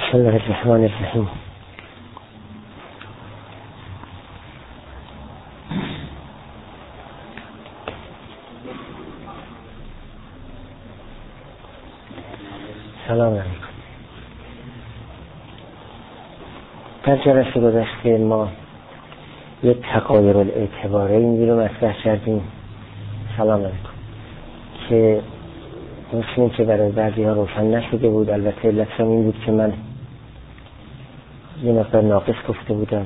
بسم الله الرحمن الرحیم. سلام علیکم. در جلسه گذشته ما یک تغایر الاعتباره این رو مطرح کردیم. سلام علیکم. که مثل که برای بعضی ها روشن نشده بود. البته علتم این بود که من یه مقدار ناقص گفته بودم.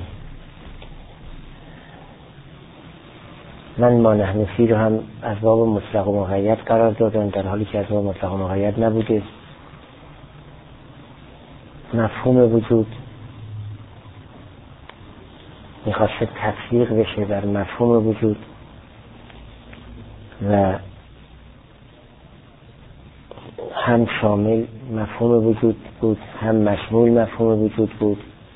من ما نحن فی رو هم از باب مطلق و مقید قرار دادم، در حالی که از باب مطلق و مقید نبوده. مفهوم وجود میخواست تطبیق بشه بر مفهوم وجود و هم شامل مفهوم وجود بود، هم مشمول مفهوم وجود بود.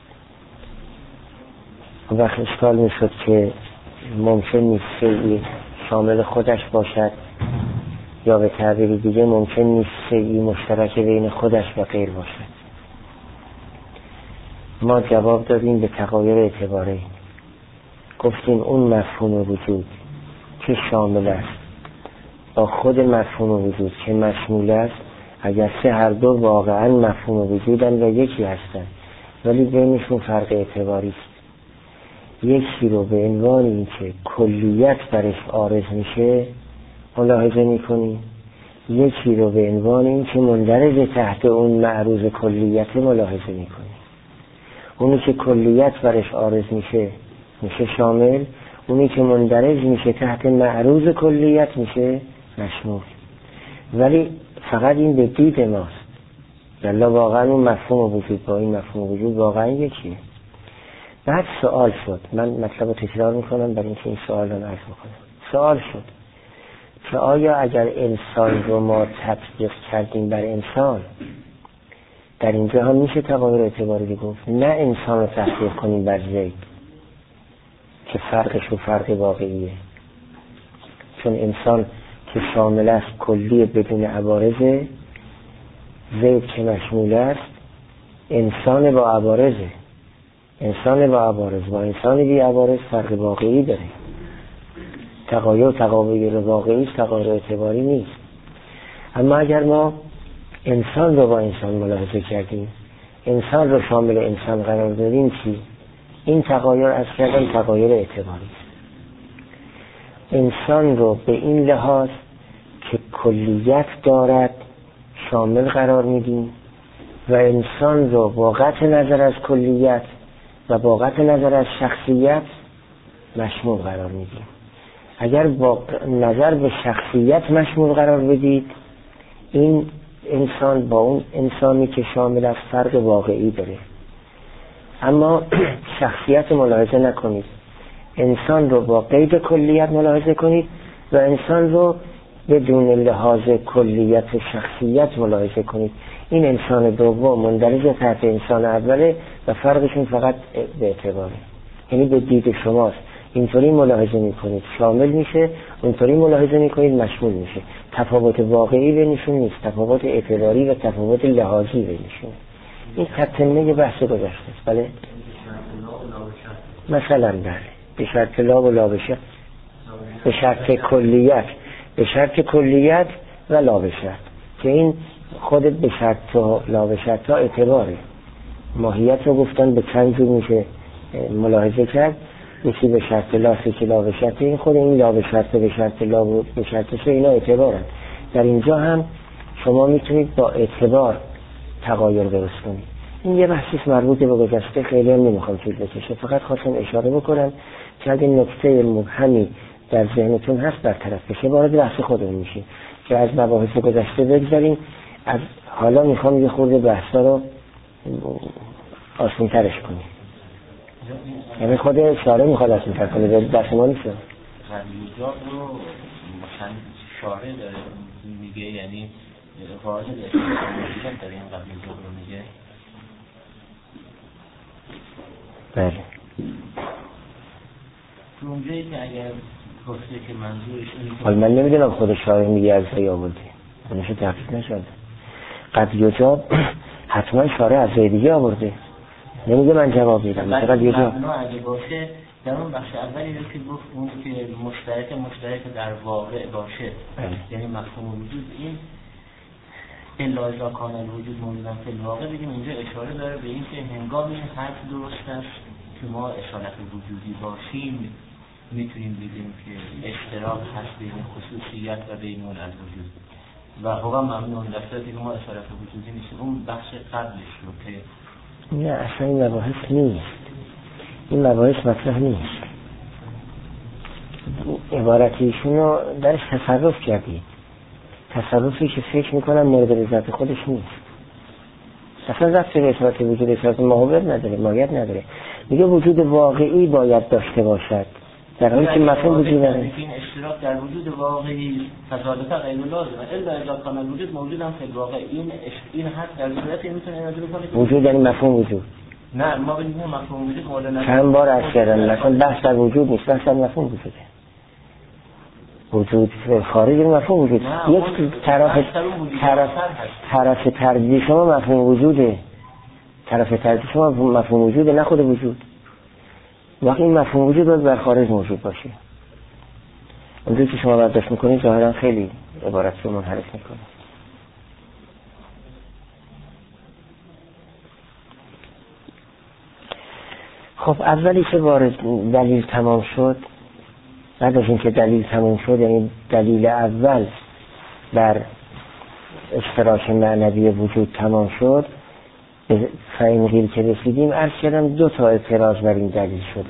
وقت اشکال میشد که ممکن نیست شیئی شامل خودش باشد، یا به تعبیر دیگه ممکن نیست شیئی مشترک بین خودش و غیر باشد. ما جواب دادیم به تغایر اعتباره. گفتیم اون مفهوم وجود که شامل است با خود مفهوم وجود که مشمول است، اگرچه هر دو واقعا مفهوم وجودن و یکی هستن، ولی بینشون فرق اعتباری است. یکی رو به عنوان این که کلیت برش عارض میشه ملاحظه میکنیم، یکی رو به عنوان این که مندرج تحت اون معروض کلیت ملاحظه میکنیم. اونی که کلیت برش عارض میشه شامل، اونی که مندرج میشه تحت معروض کلیت میشه مشمول. ولی فقط این به دید ماست، یلا واقعا اون مفهوم وجود با این مفهوم وجود واقعا یکیه. بعد سوال شد، من مطلب رو تکرار میکنم برای اینکه این سوال رو عرض بکنم. سوال شد که آیا اگر انسان رو ما تطبیق کردیم بر انسان، در اینجا هم میشه تغایر اعتباری گفت؟ نه انسان رو تطبیق کنیم بر زید که فرقش و فرق واقعیه، چون انسان که شامل است کلی بدون عوارضه، زید که مشمول است انسان با عوارضه. انسان با عوارض با انسان بی عوارض فرق واقعی داره. تغایر واقعی تغایر اعتباری نیست. اما اگر ما انسان رو با انسان ملاحظه کردیم، انسان رو شامل انسان قرار دادیم، چی؟ این تغایر از کردن تغایر اعتباری است. انسان رو به این لحاظ که کلیت دارد شامل قرار میدیم و انسان رو با قطع نظر از کلیت و با قطع نظر از شخصیت مشمول قرار میدیم. اگر با نظر به شخصیت مشمول قرار بدید، این انسان با اون انسانی که شامل از فرق واقعی داره. اما شخصیت ملاحظه نکنید، انسان رو با قید کلیت ملاحظه کنید و انسان رو بدون لحاظ کلیت شخصیت ملاحظه کنید. این انسان دوم مندرج تحت انسان اوله و فرقشون فقط به اعتباره، یعنی به دید شماست. اینطوری ملاحظه میکنید شامل میشه، اونطوری ملاحظه میکنید مشمول میشه. تفاوت واقعی بینشون نیست، تفاوت اعتباری و تفاوت لحاظی بینشون. این تتمه بحث گذشته است. بله مثلا بله، به شرط لا و لا بشه، به شرط کلیت، به شرط کلیت و لا بشه، که این خود به شرط و لا بشه تا اعتباره. ماهیت رو گفتن به چند جور میشه ملاحظه کرد، یکی به شرط لا، که لا بشه، این خود این لا بشه به شرط لا به شرط سه، اینا اعتبارن. در اینجا هم شما میتونید با اعتبار تغایر درست کنید. این یه بحثی مربوط به گذشته، خیلی هم نمیخوام طول بکشه، فقط خواستم اشاره بکنم که اگه نکته مبهمی در ذهنتون هست برطرف بشه، وارد بحث خودمون میشیم که از مباحث گذشته بگذاریم. از حالا میخوام یه خورده بحثا رو آسان‌ترش کنیم، یعنی خود اشاره میخواد آسان‌تر کنه، بحث ما نیست. غریزات رو شارع داره میگه، یعنی واحد اعتباری داره این غریزات رو میگه. بله اونجایی که اگر گفته که منظورش این، حالا من نمیدونم خود شارع میگه از جایی آورده، اونشو تحقیق نشده. قد یجاب حتما شارع از جای دیگه آورده، نمیگه من جواب میدم. مثلا یه جا اگه باشه در اون بخش اولی رو که گفت اون که مشترک در واقع باشه، یعنی مفهوم وجود این الا اذا کان الوجود موجودا فی الواقع، بگیم اینجا اشاره داره به این که هنگامی این حرف درست است که ما اشارت وجودی باشیم میتونیم بگیم که اشتراک هست بین خصوصیت و بین اون الوجود و هو ممنون دسته که ما اشارت وجودی نیست. اون بخش قبلش رو که نه اصلا این مباحث نیست، این مباحث مطرح نیست. عبارتیشون رو درش تصرف کردی، تصرفی که فکر میکنم مورد رضایت خودش نیست. اصلا رفت به اشارت وجود اشارت محاور نداره، ماهیت نداره. میگه وجود واقعی باید داشته باشد، در حالی که مفهوم وجود نداره. این اشتراک در وجود واقعی فضالتا غیر لازمه الا اذا کان الوجود موجودا فی الواقع. این حد در ظاهر میتونه اینو کنه وجود یعنی مفهوم وجود. نه ما بگیم مفهوم وجود مورد نظر چند بار عرض کردم مثلا بحث در وجود نیست، بحث در مفهوم وجوده. وجود خارج مفهوم وجود. یک طرف تردید شما مفهوم وجوده، طرف تردید شما مفهوم وجوده، نه خود وجود. وقتی این مفهوم وجود باید بر خارج موجود باشه. اونجایی که شما برداشت میکنید ظاهرا خیلی عبارت رو منحرف میکنه. خب اولی که وارد دلیل تمام شد، بعد از اینکه دلیل تمام شد یعنی دلیل اول بر اشتراک معنوی وجود تمام شد، به فهم قیل که رسیدیم عرض کردم 2 تا اعتراض بر این دلیل شده.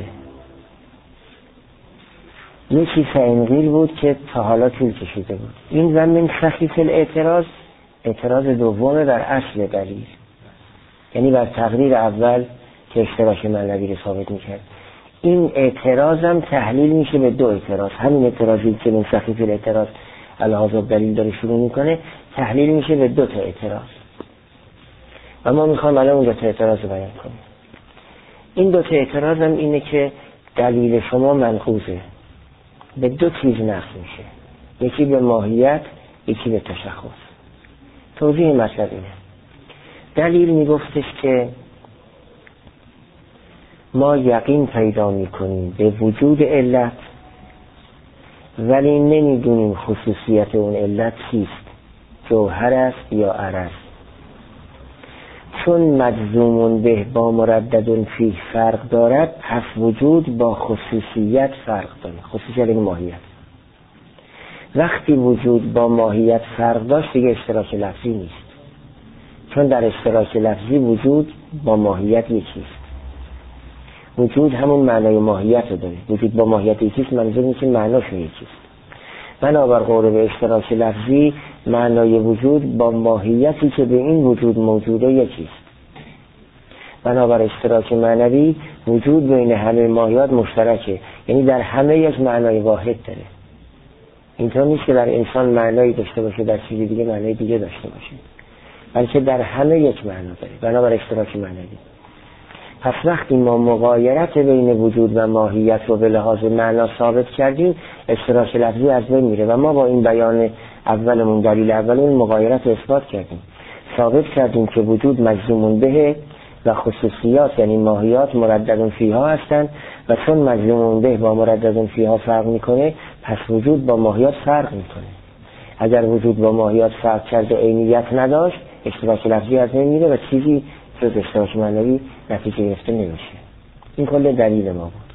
یکی فهم قیل بود که تا حالا طول کشیده بود. این ضمن خفیف الاعتراض، اعتراض دومه بر اصل دلیل، یعنی بر تقریر اول که اشتراک معنوی رو ثابت میکرد. این اعتراض هم تحلیل میشه به 2 اعتراض. همین اعتراضی که من خفیف الاعتراض علیه دلیل داره شروع میکنه تحلیل میشه به 2 تا اعتراض و ما میخوام الان اون 2 تا اعتراض رو بیان کنیم. این 2 تا اعتراض هم اینه که دلیل شما منقوضه، به 2 چیز نقض میشه، یکی به ماهیت، یکی به تشخص. توضیح مطلب اینه. دلیل میگفتش که ما یقین پیدا میکنیم به وجود علت ولی نمیدونیم خصوصیت اون علت چیست، جوهر است یا عرض. چون مجزوم به با مردد فیه فرق دارد، پس وجود با خصوصیت فرق داره. خصوصیت این ماهیت. وقتی وجود با ماهیت فرق داشت دیگه اشتراک لفظی نیست، چون در اشتراک لفظی وجود با ماهیت یکیست. وجود همون معنای ماهیت رو داره. وجود با ماهیت یکیست منظور نیست که معناش یکیست. بنابر قول به اشتراک لفظی معنای وجود با ماهیتی که به این وجود موجوده یکیست. بنابر اشتراک معنوی وجود بین همه ماهیات مشترکه، یعنی در همه یک معنای واحد داره. اینطور نیست که در انسان معنایی داشته باشه در چیزی دیگه معنای دیگه داشته باشه، بلکه در همه یک معنا داره بنابر اشتراک معنوی. پس وقتی ما مغایرت بین وجود و ماهیت رو به لحاظ معنا ثابت کردیم اشتراک لفظی از بین میره و ما با این بیان اولمون دلیل اولمون مغایرت رو اثبات کردیم. ثابت کردیم که وجود مجزوم به و خصوصیات یعنی ماهیات مردد فیها هستند و چون مجزوم به با مردد فیها فرق میکنه پس وجود با ماهیات فرق میکنه. اگر وجود با ماهیات فرق کرده عینیت نداشت اشتراک لفظی از بین میره و چیزی جز اشتراک معنوی نتیجه گرفته نمیشه. این کل دلیل ما بود.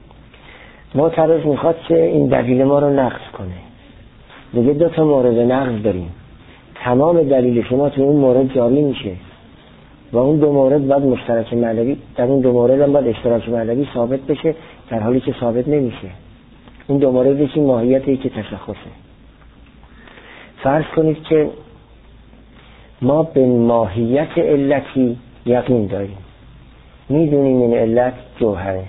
معترض میخواد که این دلیل ما رو نقض کنه. دیگه 2 تا مورد نقض داریم، تمام دلیل شما تو اون مورد جاری میشه و اون 2 مورد باید مشترک معنوی، در اون 2 مورد هم باید اشتراک معنوی ثابت بشه، در حالی که ثابت نمیشه. اون 2 مورد یکی ماهیته یکی تشخصه. فرض کنید که ما به ماهیت علتی یقین داریم، میدونیم این علت جوهره،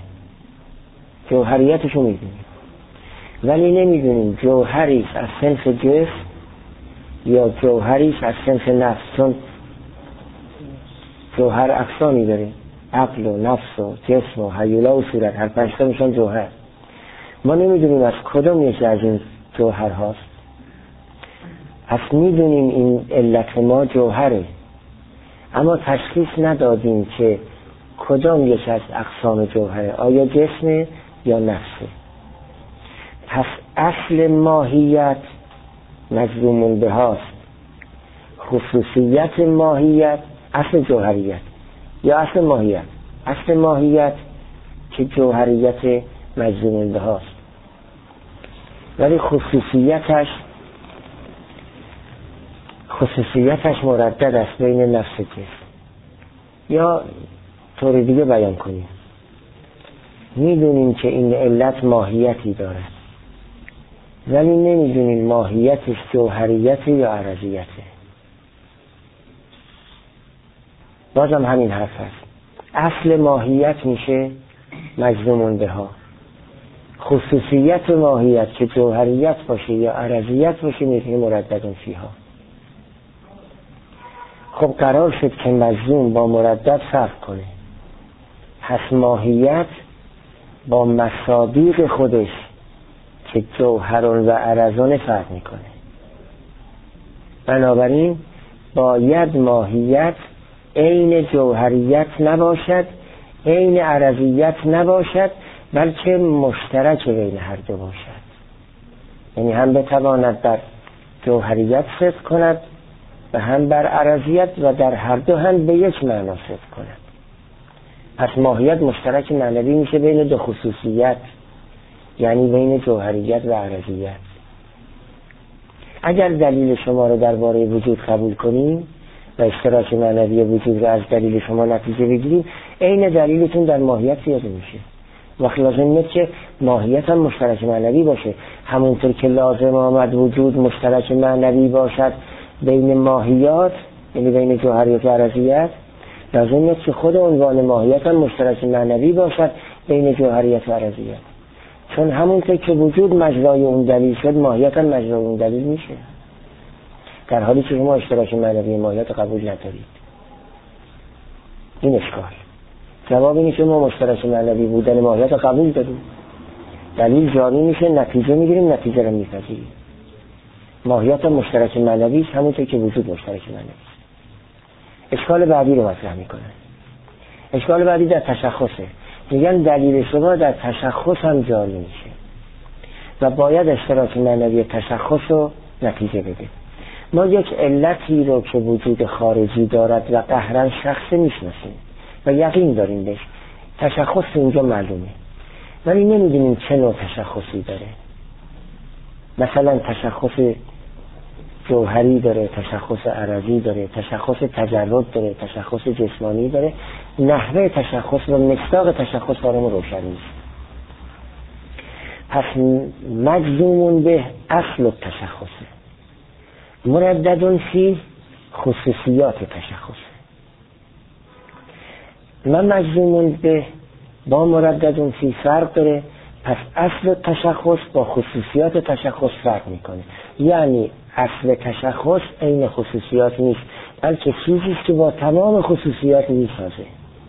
جوهریتشو میدونیم، ولی نمیدونیم جوهریش از صنف جسم یا جوهریش از صنف نفس، چون جوهر اقسامی داره، عقل و نفس و جسم و هیولا و صورت، هر 5 تا میشن جوهر. ما نمیدونیم از کدوم یکی از این جوهر هاست. پس میدونیم این علت ما جوهره، اما تشخیص ندادیم که کدام یک از اقسام جوهره، آیا جسم یا نفسه. پس اصل ماهیت مجزوم بهاست، خصوصیت ماهیت اصل جوهریت یا اصل ماهیت. اصل ماهیت که جوهریت مجزوم بهاست، ولی خصوصیتش مردد است بین نفس جسم. یا طور دیگه بیان کنیم، میدونیم که این علت ماهیتی دارد ولی نمیدونیم ماهیتش جوهریت یا عرضیته. بازم همین حرف هست. اصل ماهیت میشه مجزوم بها، خصوصیت ماهیت که جوهریت باشه یا عرضیت باشه میشه مردد فیها. خب قرار شد که مجزوم با مردد فرق کنه، پس ماهیت با مصادیق خودش که جوهرون و عرضون فرق میکنه. بنابراین باید ماهیت عین جوهریت نباشد، عین عرضیت نباشد، بلکه مشترک بین هر دو باشد. یعنی هم بتواند در جوهریت صدق کند و هم بر عرضیت و در هر دو هم به یک معنا صدق کند. پس ماهیت مشترک معنوی میشه بین دو خصوصیت، یعنی بین جوهریت و عرضیت. اگر دلیل شما رو درباره وجود قبول کنیم و اشتراک معنوی وجود رو از دلیل شما نتیجه بگیریم، عین دلیلتون در ماهیت پیاده میشه. وقت لازم نیست که ماهیت هم مشترک معنوی باشه، همونطور که لازم آمد وجود مشترک معنوی باشد بین ماهیات، یعنی بین جوهریت و عرضیت، لازم نیست که خود عنوان ماهیت هم مشترک معنوی باشد بین جوهریت و عرضیت. چون همونطور که وجود مجرای اون دلیل شد، ماهیت هم مجرای اون دلیل میشه، در حالی که شما اشتراک معنوی ماهیت قبول ندارید. این اشکال. جواب اینه که ما مشترک معنوی بودن ماهیت قبول داریم، دلیل جاری میشه، نتیجه میگیریم، نتیجه رو میپذیریم. ماهیت هم مشترک معنوی است، همونطور که وجود مشترک معنوی است. اشکال بعدی رو مطرح میکنن. اشکال بعدی در تشخصه. میگن دلیل شما در تشخص هم جاری میشه و باید اشتراک معنوی تشخص رو نتیجه بده. ما یک علتی رو که وجود خارجی دارد و قهرن شخص میشناسیم و یقین داریم بهش، تشخص اونجا معلومه، ولی نمیدونیم چه نوع تشخصی داره. مثلا تشخص جوهری داره، تشخص عرضی داره، تشخص تجرد داره، تشخص جسمانی داره. نحوه تشخص و مصداق تشخص برامون روشن نیست. پس مجزوم به اصل التشخص، مردد فی خصوصیات تشخص. من مجزوم به با مردد فی فرق داره، پس اصل تشخص با خصوصیات تشخص فرق میکنه. یعنی اصل تشخص عین خصوصیات نیست، بلکه چیزی است که با تمام خصوصیات میسازه.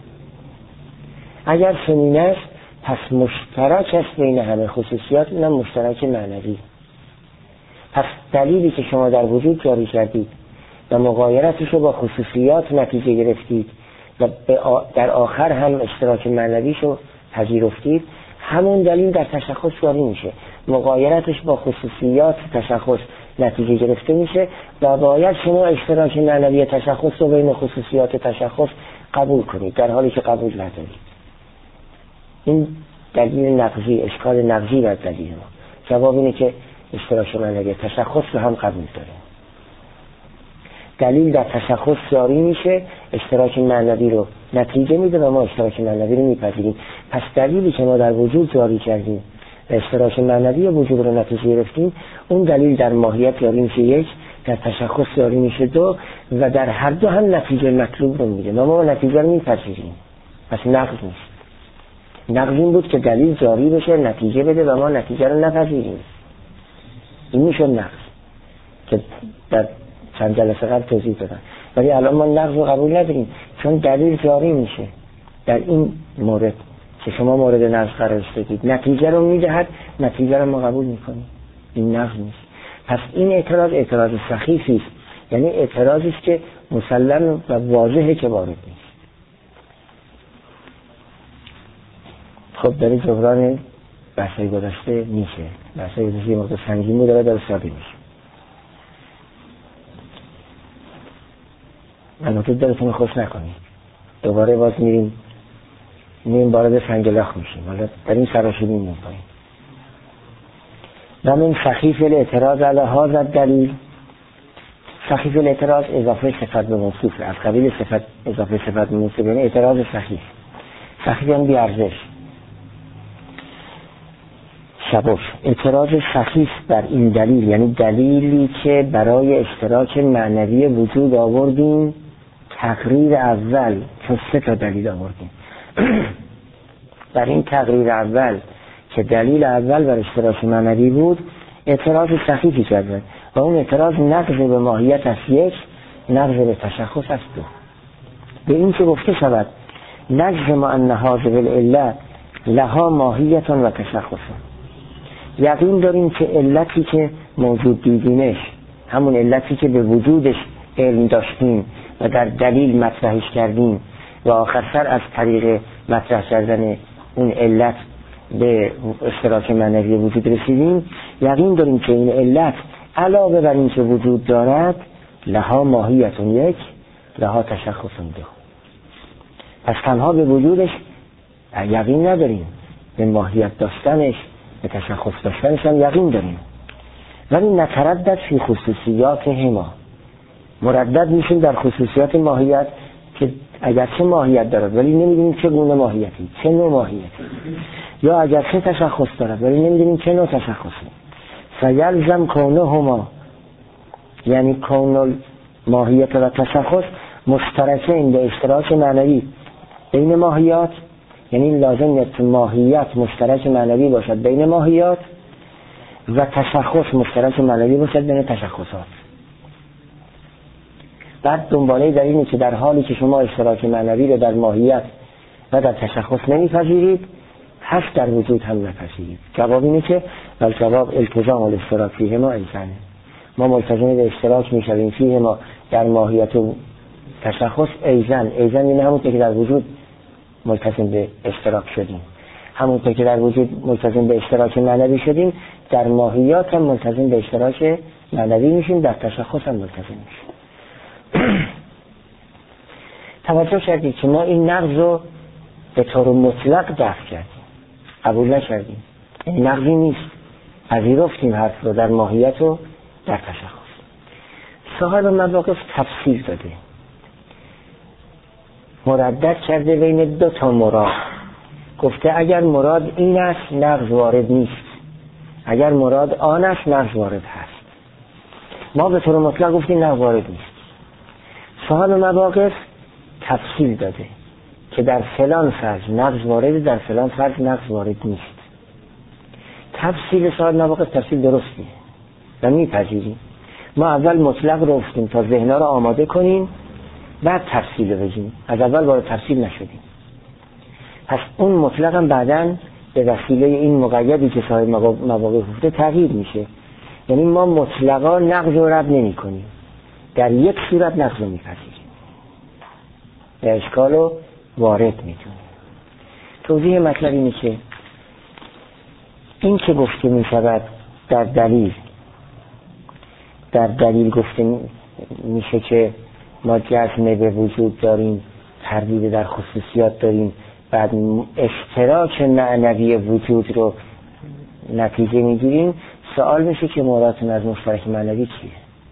اگر چنین است، پس مشترک است بین همه خصوصیات، اینم مشترک معنوی. پس دلیلی که شما در وجود جاری کردید و مغایرتش رو با خصوصیات نتیجه گرفتید و در آخر هم اشتراک معنویش رو پذیرفتید، همون دلیل در تشخص جاری میشه. مغایرتش با خصوصیات تشخص نتیجه گرفته میشه و باید شما اشتراک معنوی تشخص رو بین خصوصیات تشخص قبول کنید، در حالی که قبول ندارید. این دلیل نقضی، اشکال نقضی بر دلیل ما. جواب اینه که اشتراک معنوی تشخص رو هم قبول داریم. دلیل در تشخص جاری میشه، اشتراک معنوی رو نتیجه میده و ما اشتراک معنوی رو میپذیریم. پس دلیلی که ما در وجود جاری کردیم و اشتراک معنوی وجود رو نتیجه گرفتیم، اون دلیل در ماهیت جاری میشه یک، در تشخص جاری میشه دو، و در هر دو هم نتیجه مطلوب رو میده. ما نتیجه رو میپذیریم. پس نقض نیست. نقض این بود که دلیل جاری بشه، نتیجه بده و ما نتیجه رو نپذیریم. این میشه نقض که در چند جلسه قبل توضیح دادم. ولی الان ما نقض رو قبول نداریم، چون دلیل جاری میشه. در این مورد که شما مورد نقض قرار دادید، نتیجه رو میدهد، نتیجه رو ما قبول میکنیم. این نقض نیست. پس این اعتراض سخیفی است، یعنی اعتراضی است که مسلم و واضحه که وارد نیست. خب برای جبران بحثای گذشته میشه، بحثای گذشته یه مقدار سنگین بود داره ساده میشه. البته دلتون خوش نکنید، دوباره باز میریم وارد سنگلاخ میشیم. حالا در این سراشیبی میکنیم. و من سخیف الاعتراض علی هذا الدلیل، سخیف الاعتراض اضافه صفت به موصوف، از قبیل صفت اضافه صفت به موصوف، یعنی اعتراض سخیف. سخیف یعنی بی ارزش، شبش. اعتراض سخیف بر این دلیل یعنی دلیلی که برای اشتراک معنوی وجود آوردیم. تقریر اول چون 3 تا دلیل آوردیم بر این تقریر اول که دلیل اول بر اشتراک معنوی بود اعتراض سخیفی کردن و اون اعتراض نقض به ماهیت از 1، نقض به تشخص از 2. به این که گفته شود نجزم ان هذه العله لها ماهیت و تشخص، یقین داریم که علتی که موجود دیدیمش، همون علتی که به وجودش علم داشتیم و در دلیل مطرحش کردیم و آخر سر از طریق مطرح کردن اون علت به اشتراک معنوی وجود رسیدیم، یقین داریم که این علت علاوه بر این که وجود دارد لها ماهیتون 1، لها تشخصون 2. پس تنها به وجودش یقین نداریم، به ماهیت داشتنش، به تشخص داشتنش هم یقین داریم. ولی نتردد فی خصوصیات هما، مردد میشیم در خصوصیات ماهیت که اگرچه ماهیت دارد ولی نمیدونیم چه گونه ماهیتی، چه نوع ماهیتی، یا اگرچه تشخص دارد ولی نمیدونیم چه نوع تشخصی. فیلزم کونهما، یعنی کون ماهیت و تشخص مشترکین به اشتراک معنوی بین ماهیات، یعنی لازم نیست ماهیت مشترک معنوی باشد بین ماهیات و تشخص مشترک معنوی باشد بین تشخصات. بعد دنباله در اینه که در حالی که شما اشتراک معنوی رو در ماهیت و در تشخص نمیپذیرید، هست در وجود هم نپذیرید. جواب اینه که جواب التزام الاشتراک فیه ما ایزنه، ما ملتزم به اشتراک میشویم فیه ما در ماهیت و تشخص. ایزن یعنی همونطور که در وجود ملتزم به اشتراک شدیم، همونطور که در وجود ملتزم به اشتراک معنوی شدیم، در ماهیات هم ملتزم به اشتراک معنوی میشیم، در تشخص هم ملتزم میشیم. توجه کردید که ما این نقض رو به طور مطلق دفع کردیم، قبول نکردیم، این نقضی نیست، پذیرفتیم حرف رو در ماهیت و در تشخص. صاحب مواقف تفصیل داده، مردد کرده بین 2 تا مراد. گفته اگر مراد این است نقض وارد نیست، اگر مراد آن است نقض وارد هست. ما به طور مطلق گفتیم نقض وارد نیست. صاحب مواقف تفصیل داده که در فلان فرض نقض وارد، در فلان فرض نقض وارد نیست. تفصیل صاحب مواقف تفصیل درستیه و میپذیریم. ما اول مطلق رو گفتیم تا ذهن‌ها رو آماده کنیم، بعد تفصیل رو بگیم. از اول وارد تفصیل نشدیم. پس اون مطلق هم بعداً به وسیله این مقیدی که صاحب مواقف گفته تغییر میشه. یعنی ما مطلقا نقض رو رد نمی کنیم، در یک صورت نقض رو میپذیریم، به اشکال رو وارد میتونیم. توضیح مطلب اینه که این که گفته میشود در دلیل گفته میشه که ما جزم به وجود داریم، تردید در خصوصیات داریم، بعد اشتراک معنوی وجود رو نتیجه میگیریم. سوال میشه که مرادتون از مشترک معنوی چیه؟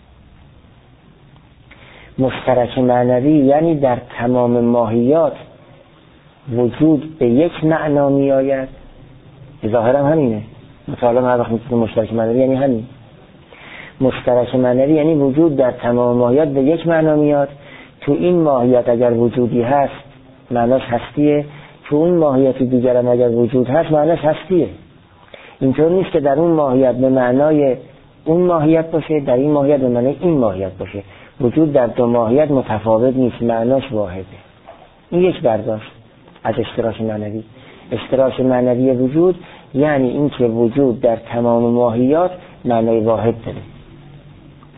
مشترک معنوی یعنی در تمام ماهیات وجود به یک معنا می آید. ظاهرا همینه، مطالعه هر وقت میگه مشترک معنوی یعنی همین. مشترک معنوی یعنی وجود در تمام ماهیات به یک معنا میاد. تو این ماهیت اگر وجودی هست معناش هستیه، تو اون ماهیت دیگر هم اگر وجود هست معناش هستیه. اینطور نیست که در اون ماهیت به معنای اون ماهیت باشه، در این ماهیت به معنای این ماهیت باشه. وجود در 2 ماهیت متفاوت نیست، معناش واحده. این یک برداشت از اشتراک معنوی. اشتراک معنوی وجود یعنی این که وجود در تمام ماهیات معنای واحد داره.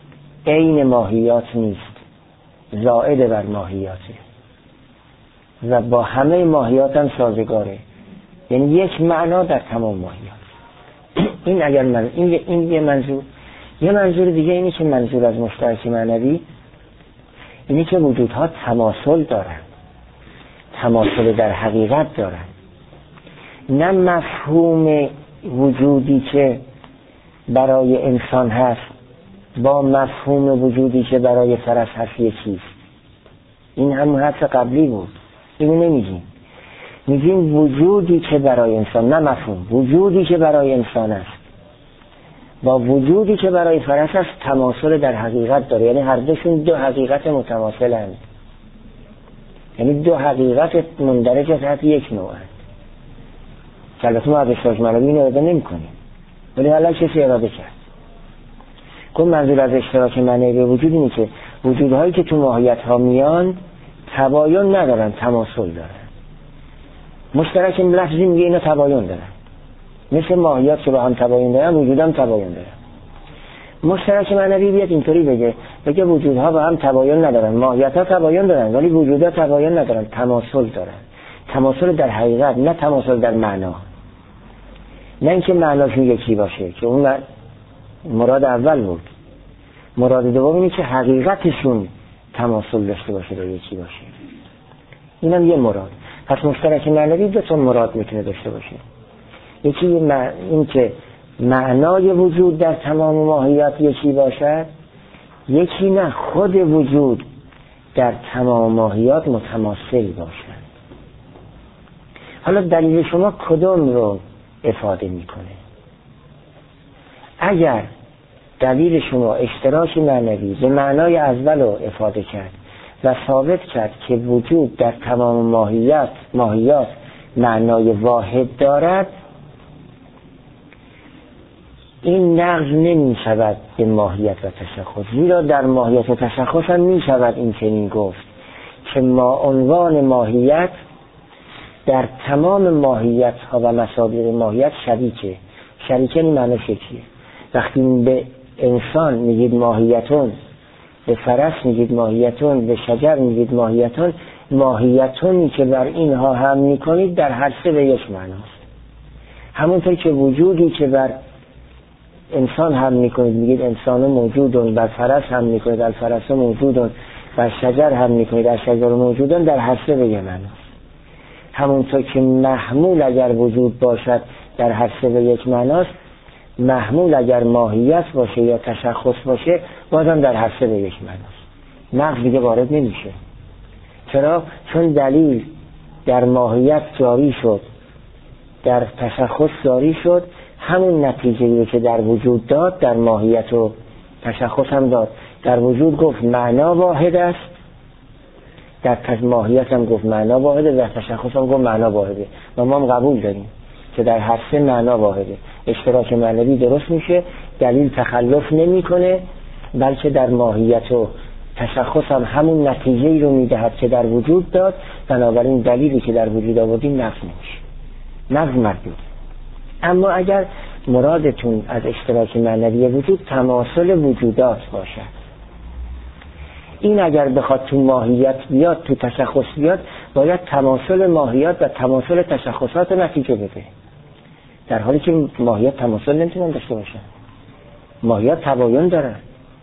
عین ماهیات نیست، زائد بر ماهیاته و با همه ماهیات هم سازگاره، یعنی یک معنا در تمام ماهیات. این اگر من این یه منظور. یه منظور دیگه اینه که منظور از مشترک معنوی اینه که وجودها تماثل دارن، تماثل در حقیقت دارن، نه مفهوم وجودی که برای انسان هست با مفهوم وجودی که برای فرس هست یکیست. این همون حرف قبلی بود، اینو نمیگیم. میگیم وجودی که برای انسان، نه مفهوم، وجودی که برای انسان است با وجودی که برای فرس است تماثل در حقیقت داره، یعنی هر دوشون دو حقیقت متماثلند، یعنی دو حقیقت مندرج تحت یک نوعند. که البته ما از اشتراک معنوی اینو اراده نمی کنیم، ولی حالا کسی اراده کرد. کن منظور از اشتراک معنوی به وجود اینه که وجودهایی که تو ماهیت ها میان تباین ندارن، تماثل دارن. مشترک لفظی میگه اینا تباین دارن، مثل ماهیات که با هم تباین دارن وجود هم تباین دارن. مشترک معنوی بیاد اینطوری بگه وجودها با هم تباین ندارن، ماهیت ها تباین دارن ولی وجودها تباین ندارن، تماثل دارن. تماثل در حقیقت، نه تماثل در معنا. نه اینکه معناشون یکی باشه که اون مراد اول بود. مراد دوم اینه که حقیقتشون تماثل داشته باشه و یکی باشه. اینم یه مراد. پس مشترک معنوی دو تا مراد میتونه داشته باشه. یکی این که معنای وجود در تمام ماهیات یکی باشد، یکی نه خود وجود در تمام ماهیات متماثل باشد. حالا دلیل شما کدوم رو افاده میکنه؟ اگر دلیل شما اشتراک معنوی به معنای اول رو افاده کرد و ثابت کرد که وجود در تمام ماهیات معنای واحد دارد، این نقض نمی شود به ماهیت و تشخص. زیرا در ماهیت و تشخص هم می شود این چنین گفت که ما عنوان ماهیت در تمام ماهیت ها و مصادیق ماهیت شریکه. شریکه این معنی چیه؟ وقتی به انسان میگید ماهیتون، به فرس میگید ماهیتون، به شجر میگید ماهیتون، ماهیتونی که بر اینها هم میکنید در هر سه به یک معناست. همونطور که وجودی که بر انسان هم میکنید میگید انسان موجودون، بر فرس هم میکنید الفرس موجودون، بر شجر هم میکنید در شجر موجودون، در هر سه به یک معناست. همونطور که محمول اگر وجود باشد در هر سه به یک معناست، محمول اگر ماهیت باشه یا تشخص باشه بازم در هر سه به یک معناست. نقض دیگه وارد نمیشه. چرا؟ چون دلیل در ماهیت جاری شد، در تشخص جاری شد، همون نتیجه‌ای که در وجود داد در ماهیت و تشخص هم داد. در وجود گفت معنا واحد است، در ماهیت هم گفت معنا واحده، در تشخص هم گفت معنا واحده و ما هم قبول داریم که در هر سه معنا واحده. اشتراک معنوی درست میشه، دلیل تخلف نمیکنه، بلکه در ماهیت و تشخص هم همون نتیجه‌ای رو میدهد که در وجود داد. بنابراین دلیلی که در وجود آوردیم نقض نمیشه، نقض مردود. اما اگر مرادتون از اشتراک معنوی وجود تماثل وجودات باشد، این اگر بخواد تو ماهیت بیاد، تو تشخص بیاد، باید تماثل ماهیت و تماثل تشخصات نتیجه بده، در حالی که ماهیت تماثل نمیتونن داشته باشن، ماهیت تباین دارن.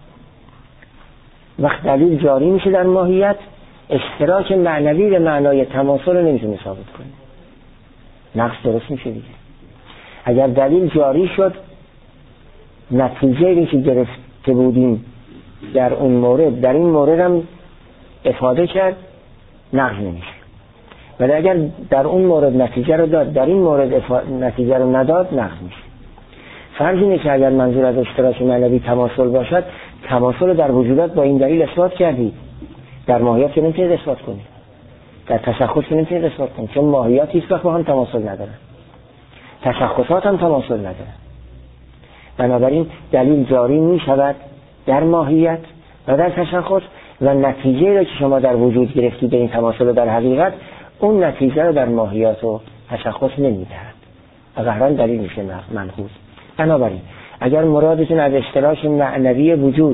وقت دلیل جاری میشه در ماهیت، اشتراک معنوی به معنای تماثل رو نمیتونه ثابت کنه، نقص درست میشه دیگه. اگر دلیل جاری شد، نتیجه رو که گرفته بودیم در اون مورد، در این مورد هم افاده کرد، نقض نمیشه. ولی اگر در اون مورد نتیجه رو داد، در این مورد نتیجه رو نداد، نقض میشه. فرض اینه که اگر منظور از اشتراک معنوی تماثل باشد، تماثل رو در وجودات با این دلیل اثبات کردی، در ماهیات که نمیتونید اثبات کنید، در تشخص که نمیتونید اثبات کنید، چون ماهیات هیچ وقت با هم تماثل ندارن، تشخصات هم تماثل ندارن. بنابراین دلیل جاری می شود در ماهیت و در تشخص و نتیجه رو که شما در وجود گرفتید به این تماثل در حقیقت، اون نتیجه رو در ماهیت و تشخص نمیدهد و قهران دلیل میشه منقوض. بنابراین اگر مرادتون از اشتراک معنوی وجود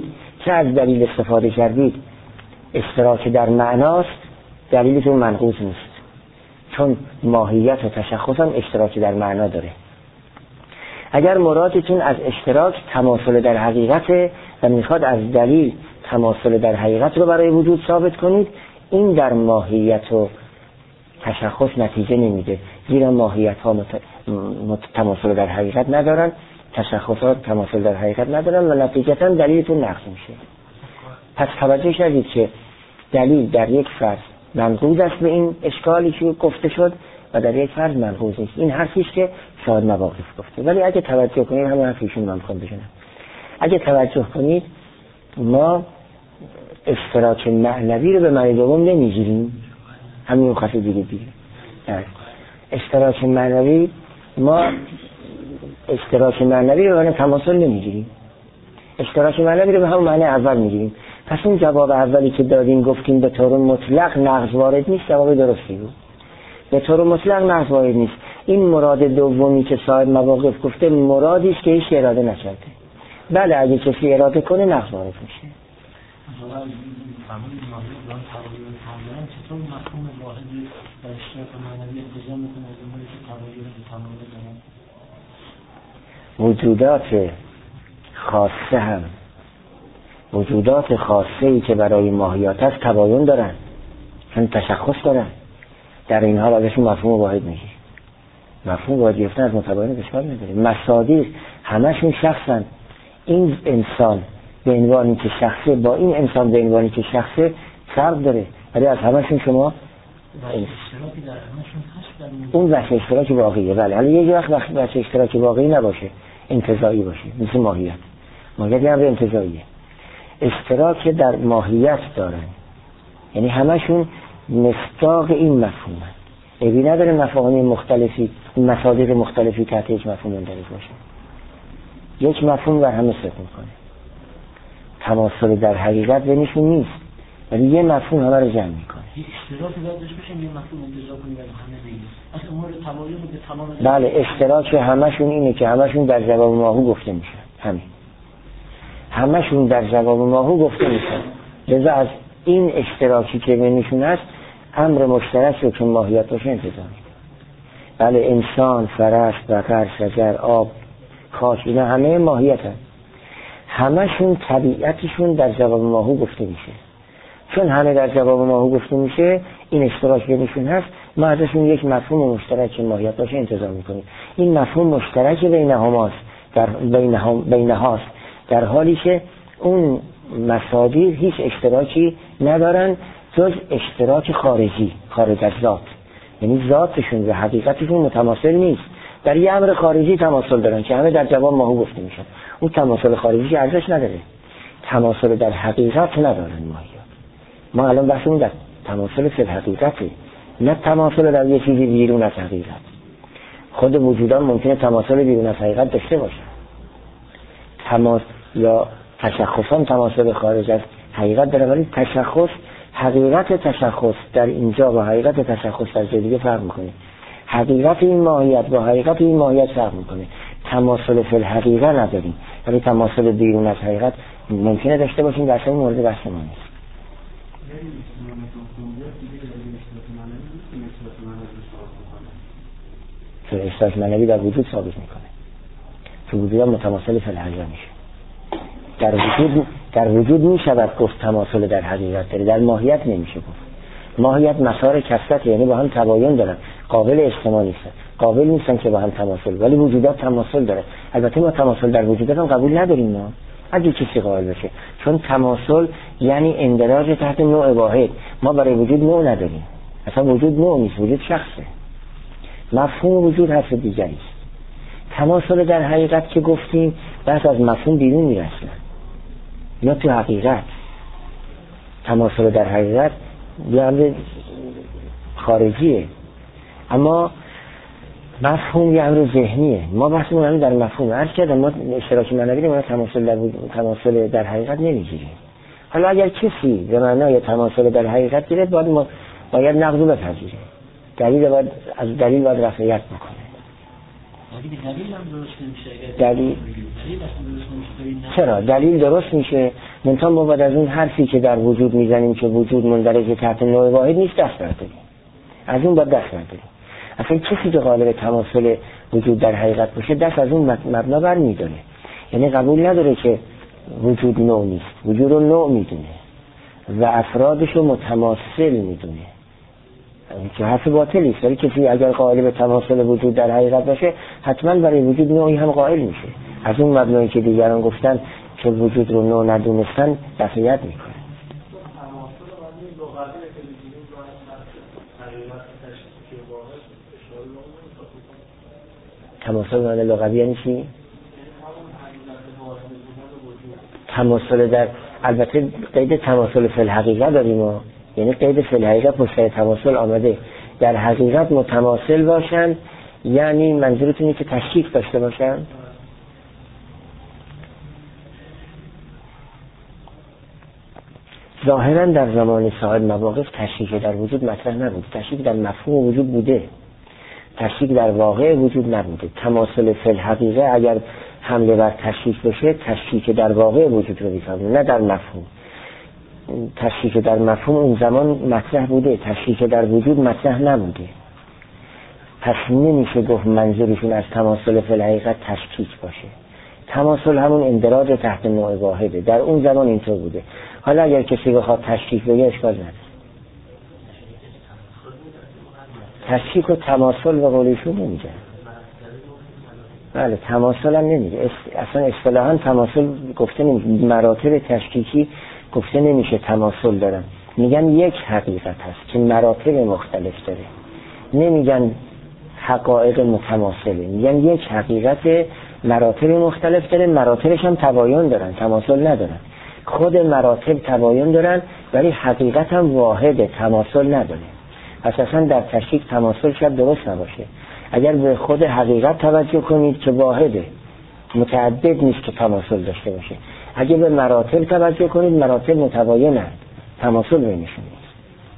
چه از دلیل استفاده کردید اشتراک در معناست، دلیلتون منقوص نیست، چون ماهیت و تشخص هم اشتراک در معنا داره. اگر مرادتون از اشتراک تماثل در حقیقت و میخواد از دلیل تماثل در حقیقت رو برای وجود ثابت کنید، این در ماهیت و تشخص نتیجه نمیده، زیرا ماهیت ها تماثل در حقیقت ندارن، تشخصات تماثل در حقیقت ندارن و نتیجتا دلیلتون نقض میشه. پس توجه کردید که دلیل در یک فرض منقوض است به این اشکالی که گفته شد و در یک فرض منقوض نیست. این حرفیست که صاحب مواقف گفته. ولی اگه توجه کنید، همون حرفیشون من میخوام بزنم، اگه توجه کنید ما اشتراک معنوی رو به معنی دوم نمیگیریم، همین خاطر دیگه اشتراک معنوی، ما اشتراک معنوی رو به معنی تماثل نمیگیریم، اشتراک معنوی رو به همون معنی اول میگیریم. پس اون جواب اولی که دادیم گفتیم به طور مطلق نقض وارد نیست، جواب درستی بود. به طور مطلق نقض وارد نیست. این مراد دومی که صاحب مواقف گفته مرادی است که هیچ اراده نکرده. بله اگه کسی اراده کنه نقض وارد میشه. چطور مفهوم واحدی در اشتراک معنوی انتزاع میکنه از اونهایی که تغییر به تمایل دارن؟ وجودات خاصه هم وجودات خاصه‌ای که برای ماهیات هست تباین دارن، چون تشخص دارن. در این حال ازشون مفهوم واحد میشه. مفهوم واحد گرفتن از متباین بسیار نداره. مصادیق همشون شخصن. این انسان به عنوانی که شخصه با این انسان به عنوانی که شخصه فرق داره، ولی از همشون شما اون وجه اشتراک واقعیه. بله، حالا یه وقت وجه اشتراک واقعی نباشه، انتزاعی باشه، مثل ماهیت یه امر انتزاعیه. اشتراک در ماهیت دارن، یعنی همشون مصداق این مفهومه. عیبی نداره مفاهیم مختلفی، مصادیق مختلفی تحت یک مفهوم مندرج باشه. یک مفهوم بر همه صدق میکنه. تماثل در حقیقت بینشون نیست، ولی یه مفهوم همه رو جمع میکنه. یک اشتراکی داشته باشه، یه مفهوم انتزاع کنی برای همه دیگه. اصلا امور تمایل به تمام. بله، اشتراک همشون اینه که همشون در جواب ماهو گفته میشن. همشون در جواب ماهو گفته میشن. لذا از این اشتراکی که بینشون هست امر مشترک رو که ماهیت باشه انتزاع میکنه. بله، انسان، فرس، بقر، شجر، آب، خاک، اینا همه ماهیت هست. همشون طبیعتشون در جواب ماهو گفته میشه. چون همه در جواب ماهو گفته میشه، این اشتراک بینشون هست، ما ازشون یک مفهوم مشترک ماهیت باشه انتظار میکنیم. این مفهوم مشترک بینهاست، در حالی که اون مصادیق هیچ اشتراکی ندارن جز اشتراک خارجی، خارج از ذات. یعنی ذاتشون و حقیقتشون متماثل نیست. در یه امر خارجی تماثل دارن که همه در جواب ماهو گفته میشن. اون تماثل خارجی که ارزش نداره. تماثل در حقیقت ندارن ماهیات. ما الان بحثمون در تماثل فی الحقیقته، نه تماثل در یه چیزی بیرون از حقیقت. خود وجودان ممکنه تماثل بیرون از حقیقت داشته باشه. یا تشخصان تماثل خارج از حقیقت داره، ولی تشخص، حقیقت تشخص در اینجا با حقیقت تشخص در جای دیگه فرق میکنه. حقیقت این ماهیت با حقیقت این ماهیت فرق میکنه. تماثل فی الحقیقه نداریم، ولی تماثل بیرون از حقیقت ممکنه داشته باشیم. در اصل مورد بحث ما نیست. چون اشتراک معنوی در وجود ثابت میکنه، تو وجود هم متماثل فی الحقیقه میشه. در وجود میشود گفت تماثل در حقیقت داره، در ماهیت نمیشه گفت. ماهیت مسار کثرت، یعنی با هم تباین دارن، قابل اجتماع نیستن، قابل نیستن که با هم تماثل، ولی وجودات تماثل داره. البته ما تماثل در وجودات هم قبول نداریم، ما اگه کسی قائل بشه، چون تماثل یعنی اندراج تحت نوع واحد. ما برای وجود نوع نداریم، اصلا وجود نوع نیست، وجود شخصه. مفهوم وجود حرف دیگری است. تماثل در حقیقت که گفتیم بحث از مفهوم بیرون میرسه، یا تو حقیقت. تماثل در حقیقت یعنی خارجیه، اما مفهوم یه امر ذهنیه. ما بحثمون همین در مفهوم. عرض کردم ما اشتراک معنوی رو تماثل در حقیقت نمیگیریم. حالا اگر کسی به معنای تماثل در حقیقت گیرد، باید نقض بپذیره. از دلیل باید رفعیت بکنه. دلیل هم درست نمیشه. دلیل چرا؟ دلیل درست میشه، منتها ما باید از اون حرفی که در وجود میزنیم که وجود مندرج تحت نوع واحد نیست دست برداریم، از اون باید دست برداریم. اصلا کسی که قالب تماثل وجود در حقیقت باشه دست از اون مبنا بر میدونه، یعنی قبول نداره که وجود نوع نیست، وجود رو نوع میدونه و افرادش رو متماثل میدونه که حرف باطلی است. ولی کسی اگر قالب تماثل وجود در حقیقت باشه حتما برای وجود نوعی هم قائل میشه، از اون مبنایی که دیگران گفتن که وجود رو نوع ندونستن دفعیت میکنه. تماثل معنی لغوی یعنی چی؟ تماثل در، البته قید تماثل فی الحقیقه داریم، یعنی قید فی الحقیقه پشت تماثل آمده، در حقیقت متماثل باشن، یعنی منظورتون اینه که تشکیک داشته باشن؟ ظاهرا در زمان صاحب مواقف تشکیک در وجود مطرح نبود، تشکیک در مفهوم وجود بوده، تشکیک در واقع وجود نبوده. تماثل فی الحقیقه اگر حمله بر تشکیک بشه، تشکیک در واقع وجود رو میفهمه، نه در مفهوم. تشکیک در مفهوم اون زمان مطرح بوده، تشکیک در وجود مطرح نبوده. پس نمیشه گفت منظورشون از تماثل فی الحقیقه تشکیک باشه. تماثل همون اندراج تحت نوع واحده، در اون زمان اینطور بوده. حالا اگر کسی بخواد تشکیک بگه اشکال نداره. تشکیک و تماثل به قولیشون نمیگه. بله تماثل هم نمیگه، اصلا اصطلاحاً تماثل گفته نمیشه، مراتب تشکیکی گفته نمیشه تماثل دارن، میگن یک حقیقت هست که مراتب مختلف داره، نمیگن حقایق متماثله، میگن یک حقیقت مراتب مختلف داره، مراتبش هم تباین دارن، تماثل ندارن. خود مراتب تباین دارن ولی حقیقت هم واحده، تماثل نداره. پس اصلا در تشکیک تماثل شاید درست نباشه. اگر به خود حقیقت توجه کنید که واحده، متعدد نیست که تماثل داشته باشه. اگه به مراتب توجه کنید، مراتب متباینه، تماثل بینشون نیست.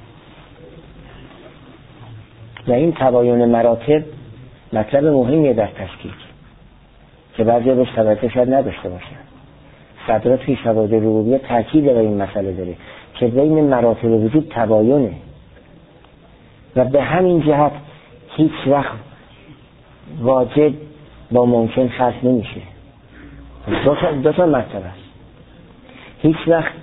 و این تباین مراتب مطلب مهمیه در تشکیک که بعضی بهش توجه شاید نداشته باشن. صدرا توی شواهد ربوبیه تاکید به این مسئله داره که بین مراتب وجود تباینه و به همین جهت هیچ وقت واجب با ممکن خلط نمیشه. دو تا مرتبه است. هیچ وقت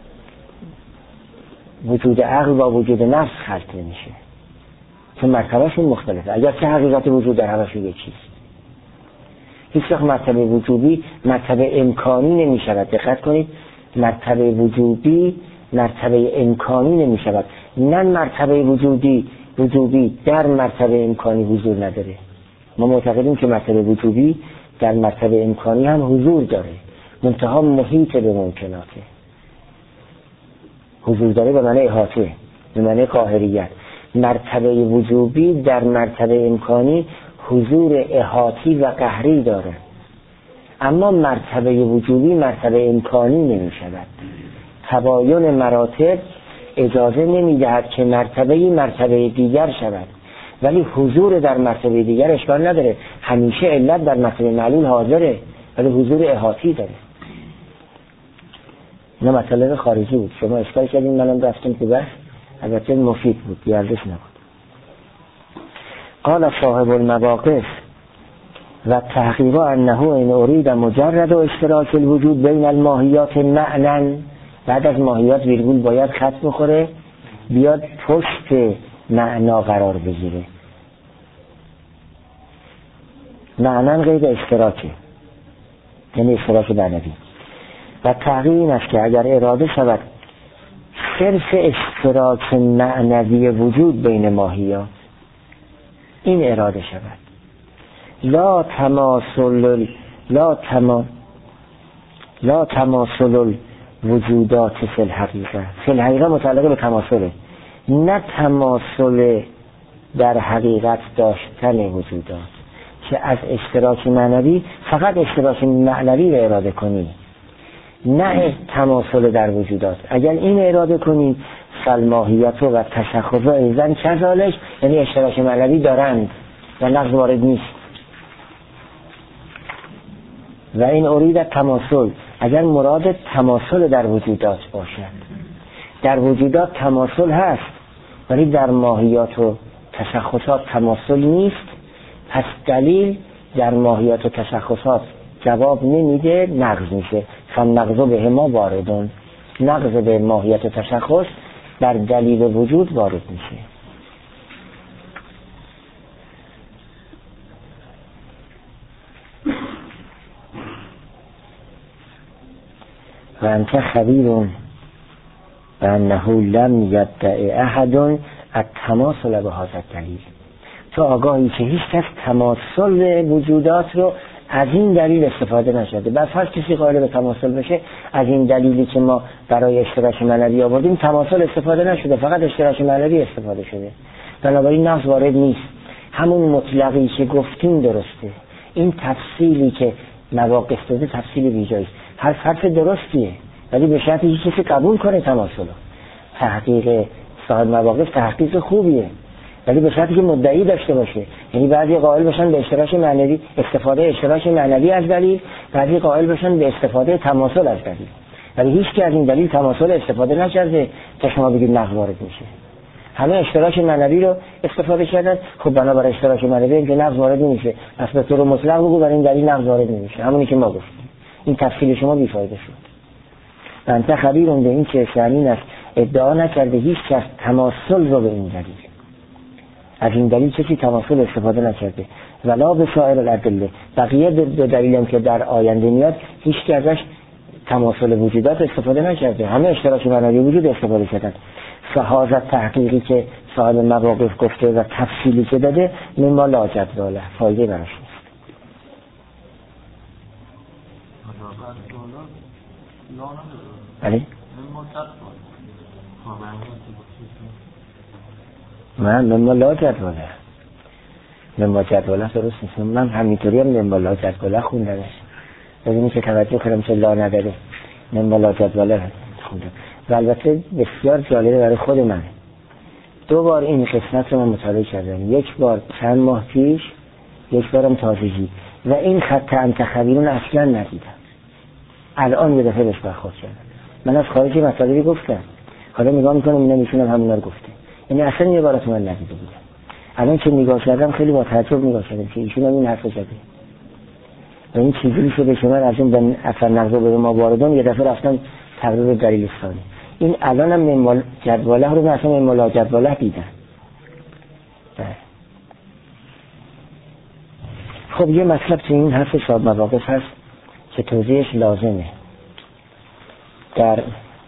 وجود عقل با وجود نفس خلط نمیشه چون مرتبهشون مختلفه، اگر که حقیقت وجود در همشون یکیست. هیچ وقت مرتبه وجوبی مرتبه امکانی نمیشود. دقت کنید، مرتبه وجوبی مرتبه امکانی نمیشود. نه مرتبه وجوبی در مرتبه امکانی حضور نداره. ما معتقدیم که مرتبه وجوبی در مرتبه امکانی هم حضور داره، منتها محیط به ممکناته. حضور داره به معنی احاطه، به معنی قاهریت. مرتبه وجوبی در مرتبه امکانی حضور احاطی و قهری داره، اما مرتبه وجوبی مرتبه امکانی نمی شود. تباین مراتب اجازه نمی دهد که مرتبه دیگر شود، ولی حضور در مرتبه دیگر اشکال نداره. همیشه علت در مرتبه معلول حاضره ولی حضور احاطی داره. نه مطلب خارجی بود، شما اشکال کردین منم رفتم تو بحث، البته مفید بود، بیارزش نبود. قال صاحب المواقف و تحقیق انه این ارید مجرد و اشتراک الوجود بین الماهیات معنن. بعد از ماهیات ویرگول باید خط بخوره بیاد پشت معنا قرار بگیره. معنن غیر اشتراکه، یعنی اشتراک معنوی. و تحقیق این است که اگر اراده شود صرف اشتراک معنوی وجود بین ماهیات، این اراده شود، لا تماثل وجودات فی الحقیقه. فی الحقیقه متعلق به تماثله، نه تماثل در حقیقت داشتن وجودات که از اشتراک معنوی فقط اشتراک معنوی رو اراده کنی، نه تماثل در وجودات. اگر این اراده کنی فالماهیت و تشخص ایضا کذالک، یعنی اشتراک معنوی دارند و نقض وارد نیست. و این ارید تماثل، اگر مراد تماثل در وجودات باشد. در وجودات تماثل هست ولی در ماهیات و تشخصات تماثل نیست، پس دلیل در ماهیات و تشخصات جواب نمیده، نقض میشه. فالنقض بهما واردون، نقض به ماهیت و تشخص در دلیل وجود وارد میشه. و انت خبیر و انه لم یدع احد التماثل به هذا الدلیل، تو آگاهی که هیچ کس تماثل وجودات رو از این دلیل استفاده نشده. بس هر کسی قائل به تماثل بشه، از این دلیلی که ما برای اشتراک معنوی آوردیم تماثل استفاده نشده، فقط اشتراک معنوی استفاده شده. بنابراین نقض وارد نیست. همون مطلقی که گفتیم درسته. این تفصیلی که مواقف داده تفصیل بیجایی است. هر حرف درستیه ولی به شرطی که کسی قبول کنه تماثل رو. تحقیق صاحب مواقف تحقیق خوبیه ولی به شرطی که مدعی داشته باشه. یعنی بعضی قائل باشن به اشتراک معنوی، استفاده اشتراک معنوی از دلیل، بعضی قائل باشن به استفاده تماثل از دلیل، ولی هیچ کی از این دلیل تماثل استفاده نکرده تا شما بگید نقض وارد میشه. همه اشتراک معنوی رو استفاده کردن. خب بنابراین اشتراک معنوی اینجا نقض وارد نمیشه، پس به طور مطلق بگو برای این دلیل نقض وارد نمیشه. همونی که ما گفتیم. این تفصیل شما بیفایده شد. انت خبیرون به این که شأنین است ادعا نکرده هیچ کس تماثل رو به این دلیل، از این دلیل کسی تماثل استفاده نکرده. ولا به سایر الادله، بقیه دو دلیل هم که در آینده میاد هیچ کی ازش تماثل وجودات استفاده نکرده، همه اشتراک معنوی وجود استفاده کردن. فهذا تحقیقی که صاحب مواقف گفته و تفصیلی که داده مما لا جدواله، فایده براش نیست. بله؟ من مما لا جدواله، مما جدواله درست نیست. من همینطوری هم مما لا جدواله خوندمش، ببینی که توجه کنم چه لا نداره. مما لا جدواله خوندم و البته بسیار جالبه برای خود من. 2 بار این قسمت رو من مطالعه کردم، یک بار چند ماه پیش، یک بارم تازگی، و این خط انت خبیرون اصلا ندیدم. الان یه دفعه بهش برخورد کردم. من از خارجی مطالبی گفتم، حالا نگاه میکنم اینا میشونم همونا رو گفته، یعنی اصلا یه بارت من ندیده بودم. الان که نگاه کردم خیلی با تعجب نگاه کردم که ایشون هم این حرف زده و این چیزی شده که من از اون به اثر نقض به ما واردم یه دفعه رفتم تقریب دلیل ثانی. این الان هم مما جدواله رو من اصلا مما لا جدواله دیدم. خب یه مطلب تو این حرف صاحب مواقف هست که توضیحش لازمه. در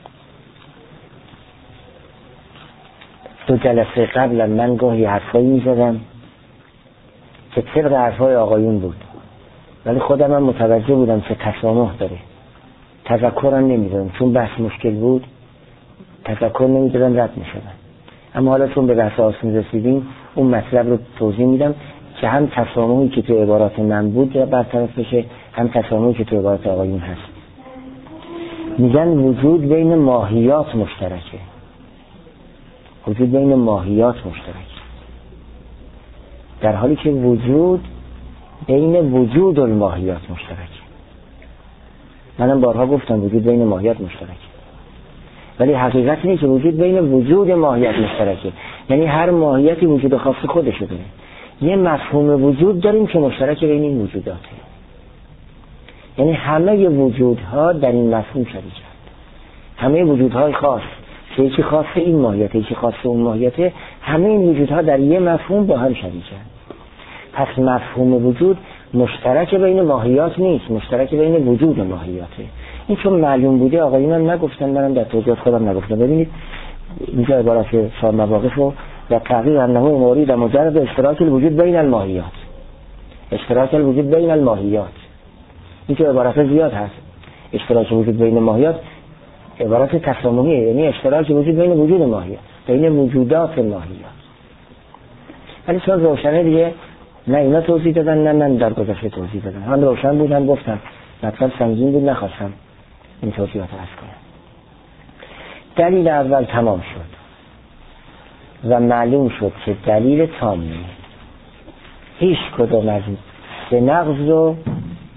2 جلسه قبل من گاهی حرفایی میزدم که طبق حرفای آقایون بود، ولی خودم هم متوجه بودم که تسامح داره. تذکرم نمیدادم چون بحث مشکل بود، تذکر نمیدادم، رد میشدم. اما حالا چون به بحث آسون رسیدیم اون مطلب رو توضیح میدم که هم تسامحی که تو عبارات من بود برطرف بشه، هم تسامحی که تو عبارات آقایون هست. میگن وجود بین ماهیات مشترکه، وجود بین ماهیات مشترکه، در حالی که وجود بین وجود الماهیات مشترکه. منم بارها گفتم وجود بین ماهیات مشترکه، ولی حقیقت اینه که وجود بین وجود ماهیت مشترکه، یعنی هر ماهیتی وجود خاص خودشو داره. یه مفهوم وجود داریم که مشترک بین این وجوداته، یعنی همه وجودها در این مفهوم شریکند. همه وجودهای خاص که یکی خاص این ماهیته، یکی خاص اون ماهیته، همه این وجودها در یه مفهوم با هم شریکند. پس مفهوم وجود مشترک بین ماهیات نیست، مشترک بین وجود ماهیاته. این چون معلوم بوده آقایون نگفتن، منم در توضیحات خودم نگفتم. ببینید اینجا عبارت صاحب مواقف و تحقیق انه مورد مجرد اشتراک الوجود بین الماهیات، اشتراک الوجود بین الماهیات. این که عبارت زیاد هست. اشتراک وجود بین ماهیات عبارت تسامحیه، یعنی اشتراک وجود بین وجود ماهیات، بین وجودات ماهیات. ولی چون روشنه دیگه نه اینا توضیح دادن نه من در گذشته توضیح دادم. هم روشن بود هم گفتم، مطلب سنگین بود نخواستم این توضیحات رو عرض کنم. دلیل اول تمام شد و معلوم شد که دلیل تامیه. هیچ کدوم از این 3 نقض رو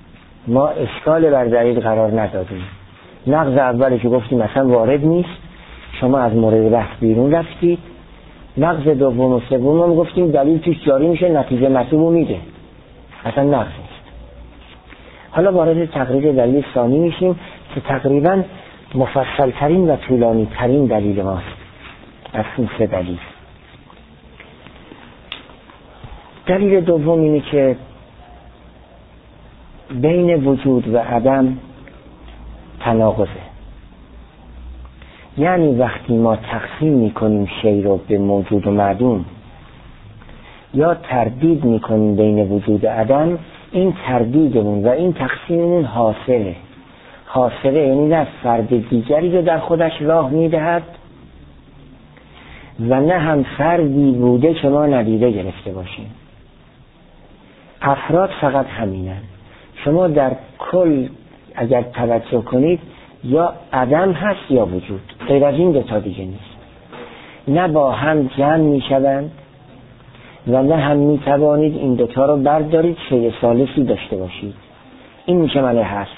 ما اشکال بر دلیل قرار ندادیم. نقض اولی که گفتیم مثلا وارد نیست، شما از مورد بحث بیرون رفتید. نقض دوم و سوم هم گفتیم دلیل توش جاری میشه، نتیجه مطلوب میده، اصلا نقض نیست. حالا وارد تقریر دلیل ثانی میشیم که تقریبا مفصل ترین و طولانی ترین دلیل ماست از این سه دلیل. دلیل دوم اینه که بین وجود و عدم تناقضه. یعنی وقتی ما تقسیم میکنیم شی رو به موجود و معدوم یا تردید میکنیم بین وجود و عدم، این تردیدمون و این تقسیممون حاصله یعنی نه فرد دیگری رو در خودش راه میدهد و نه هم فردی بوده که ما ندیده گرفته باشیم. افراد فقط همینن. شما در کل اگر توجه کنید یا عدم هست یا وجود، غیر از این دوتا دیگه نیست. نه با هم جمع میشوند و نه هم میتوانید این دوتا رو بردارید شیء ثالثی داشته باشید. این میشه معنی هست.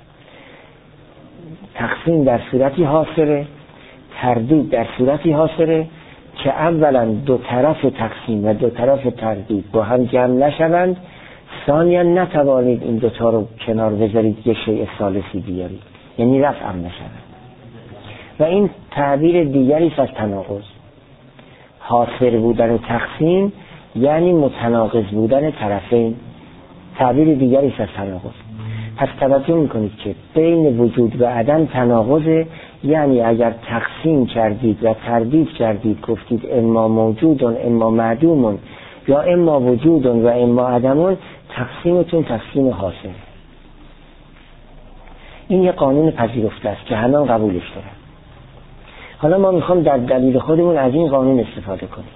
تقسیم در صورتی حاصله، تردید در صورتی حاصله که اولا دو طرف تقسیم و دو طرف تردید با هم جمع نشوند، ثانیا نتوانید این دوتا رو کنار بذارید یه شیء ثالثی بیارید، یعنی رفع هم نشوند. و این تعبیر دیگری است از تناقض. حاصل بودن و تقسیم یعنی متناقض بودن طرفین، تعبیر دیگری است از تناقض. پس توجه میکنید که بین وجود و عدم تناقضه، یعنی اگر تقسیم کردید و تردید کردید گفتید اما موجودون اما معدومون یا اما وجودون و اما عدمون، تقسیمتون تقسیم حاصل. این یه قانون پذیرفته است که همه قبولش دارن. حالا ما میخوام در دلیل خودمون از این قانون استفاده کنیم.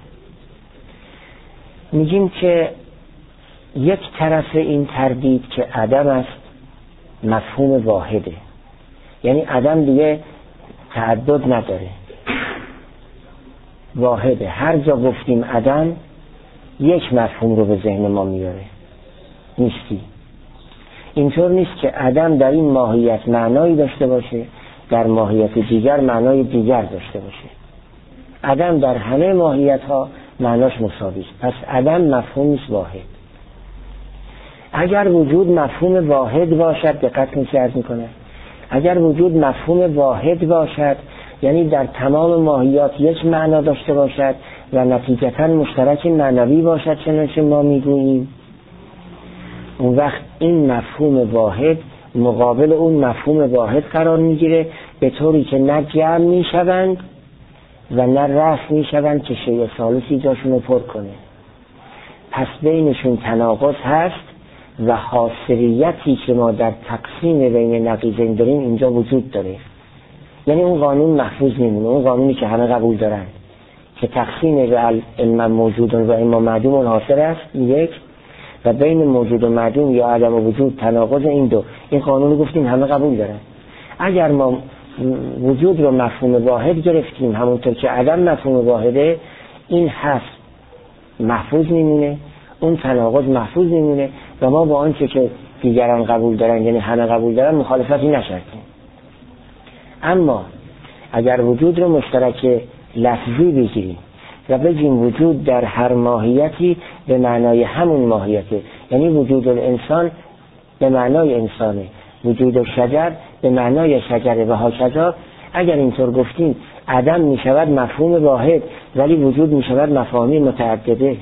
میگیم که یک طرف این تردید که عدم است مفهوم واحده، یعنی عدم دیگه تعدد نداره، واحده. هر جا گفتیم عدم یک مفهوم رو به ذهن ما میاره، نیستی. اینطور نیست که عدم در این ماهیت معنایی داشته باشه، در ماهیت دیگر معنای دیگر داشته باشه. عدم در همه ماهیت ها معناش مساوی است. پس عدم مفهوم است واحد. اگر وجود مفهوم واحد باشد، دقت می‌کنه، اگر وجود مفهوم واحد باشد یعنی در تمام ماهیات یک معنا داشته باشد و نتیجتاً مشترک معنوی باشد چنانچه ما میگوییم، اون وقت این مفهوم واحد مقابل اون مفهوم واحد قرار میگیره، به طوری که نه جمع میشوند و نه رفع میشوند که شیء ثالثی جاشون رو پر کنه. پس بینشون تناقض هست و حاصلیتی که ما در تقسیم بین نقیضین داریم اینجا وجود داره. یعنی اون قانون محفوظ میمونه، اون قانونی که همه قبول دارن که تقسیم به علم موجود و اما معدوم حاصل است یک، و بین موجود و معدوم یا عدم و وجود تناقض این دو. این قانون رو گفتیم همه قبول دارن. اگر ما وجود رو مفهوم واحد گرفتیم همونطور که عدم مفهوم واحده، این هست محفوظ میمونه، اون تناقض محفوظ میمونه و ما با آنچه که دیگران قبول دارن یعنی همه قبول دارن مخالفتی نشدیم. اما اگر وجود رو مشترک لفظی بگیریم و بگیم وجود در هر ماهیتی به معنای همون ماهیته، یعنی وجود الانسان به معنای انسانه، وجود شجر به معنای شجره و هاکذا، اگر اینطور گفتیم عدم می شود مفهوم واحد ولی وجود می شود مفاهیم متعدده.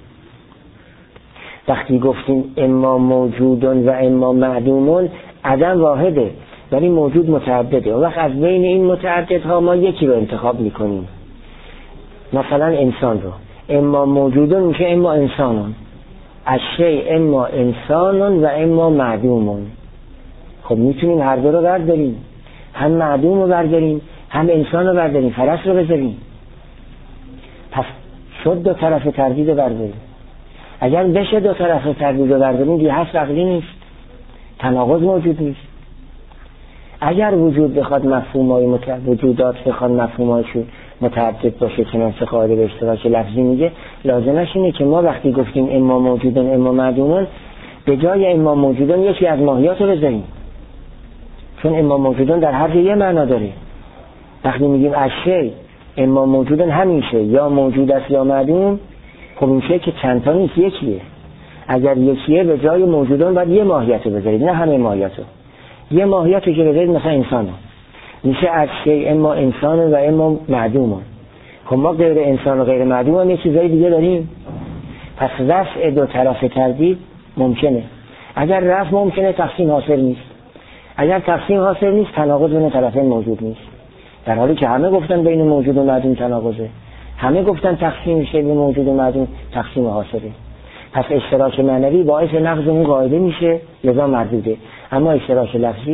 وقتی گفتیم اما موجودون و اما معدومون، عدم واحده ولی موجود متعدده. و وقت از بین این متعددها ما یکی رو انتخاب می کنیم، مثلا انسان رو اما موجودون میشه اما انسانون، از شیء اما انسانون و اما معدومون. خب میتونیم هر دو رو برداریم، هم معدوم رو برداریم هم انسان رو برداریم، فرس رو بذاریم. پس شد دو طرف تردید رو برداریم. اگر بشه دو طرف تردید رو برداریم دیگه هست عقلی نیست، تناقض موجود نیست. اگر وجود بخواد مفهومای وجودات بخواد مفهومایشون متعدد باشه چنانچه قاعده به اشتراک لفظی میگه، لازمش اینه که ما وقتی گفتیم اما موجودن اما معدومن به جای اما موجودون یکی از ماهیات رو بذاریم، چون اما موجودون در هر جای معنا داره. وقتی میگیم اشی اما موجودون همیشه یا موجود است یا معدوم، خب این شی که چند تا نیست، یکیه. اگر یکیه به جای موجودون باید یه ماهیت رو بذارید، نه همه ماهیت رو. یه ماهیت رو که بذارید مثلا انسان رو میشه اشی اما انسان و اما معدوم. خب ما غیر انسان و غیر معدوم هم یه چیزای دیگه داریم. پس رفع دو طرف تردید ممکنه. اگر رفع ممکنه تقسیم حاصل نیست. اگر تقسیم حاصل نیست تناقض بین طرفین موجود نیست، در حالی که همه گفتن بین موجود و معدوم تناقضه، همه گفتن تقسیم میشه بین موجود و معدوم تقسیم حاصله. پس اشتراک معنوی باعث نقض اون قاعده میشه لذا مردوده، اما اشتراک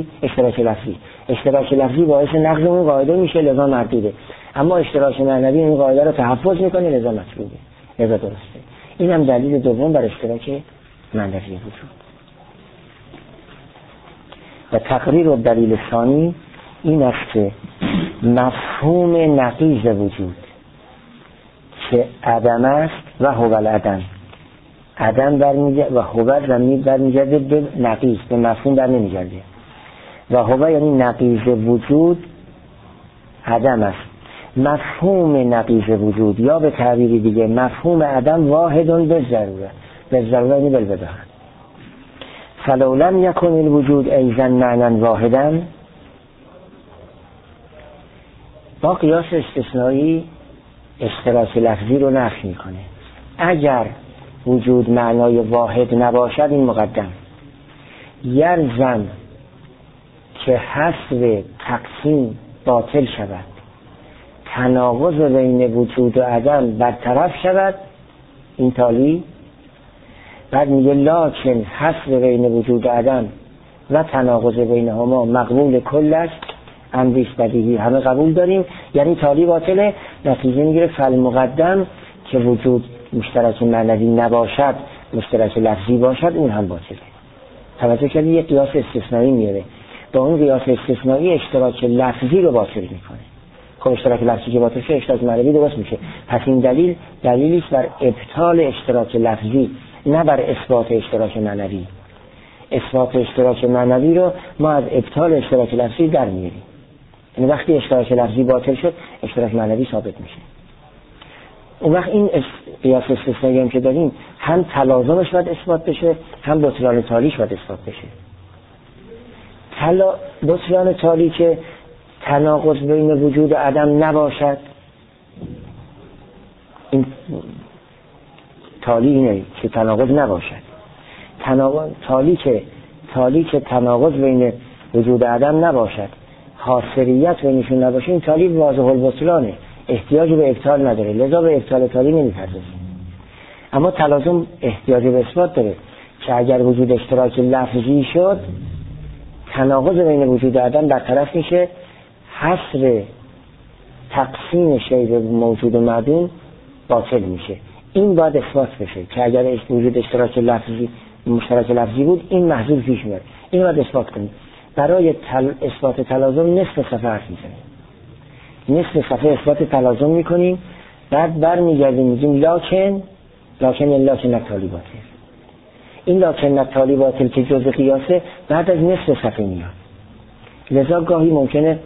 لفظی باعث نقض اون قاعده میشه لذا مردوده، اما اشتراک معنوی این قاعده رو تحفظ میکنه لذا مطلوبه، لذا درسته. این هم دلیل دوم بر اشتراک معنوی وجود. و تقریر و دلیل ثانی این است که مفهوم نقیض وجود که عدم است و هو العدم، عدم برمیگرده و هو زمین برمیگرده به نقیض، به مفهوم در نمیگرده. و هو یعنی نقیض وجود عدم است. مفهوم نقیض وجود یا به تعبیری دیگه مفهوم عدم واحدون به ضروره، به ضروره یعنی بالبداهه. فلو لم یکن الوجود ایضا معنی واحدا، با قیاس استثنایی اشتراک لفظی رو نفی میکنه. اگر وجود معنای واحد نباشد این مقدم یلزم که حسب تقسیم باطل شود، تناقض بین وجود و عدم برطرف شود، این تالی. بعد میگه لکن حسب بین وجود و عدم و تناقض بینهما مقبول کلش، امریش بدیهی همه قبول داریم، یعنی تالی باطله. نتیجه میگیره فالمقدم که وجود مشترک معنوی نباشد مشترک لفظی باشد اون هم باطله. توجه کردی یه قیاس استثنایی میاره، با اون قیاس استثنایی اشتراک لفظی رو باطل میکنه. خب اشتراک لفظی که باطل شه اشتراک معنوی درست میشه. پس این دلیلی است بر ابطال اشتراک لفظی نه بر اثبات اشتراک معنوی. اثبات اشتراک معنوی رو ما از ابطال اشتراک لفظی در میاریم. یعنی وقتی اشتراک لفظی باطل شد اشتراک معنوی ثابت میشه. اون وقت این قیاس استثنایی هم که داریم هم تلازمش باید اثبات بشه هم بطلان تالیش باید اثبات بشه. بطلان تالی که تناقض بین وجود و عدم نباشد، این تالی اینه که تناقض نباشد. تالی که تناقض بین وجود و عدم نباشد، حاصریت بینشون نباشه، این تالی واضح البطلانه، احتیاج به ابطال نداره، لذا به ابطال تالی نمیپردازیم. اما تلازم احتیاج به اثبات داره که اگر وجود اشتراک لفظی شد تناقض بین وجود و عدم برطرف میشه، حصر تقسیم شی به موجود و معدوم باطل میشه. این باید اثبات بشه که اگر وجود اشتراک لفظی بود این محذوف پیش میاد. این باید اثبات کنیم. برای اثبات تلازم نصف صفحه حرف میزنیم، نصف صفحه اثبات تلازم میکنیم، بعد برمیگردیم میگیم لکن نتالی باطل. این لکن نتالی باطل که جزء قیاسه بعد از نصف صفحه میاد. لذا گاهی ممکنه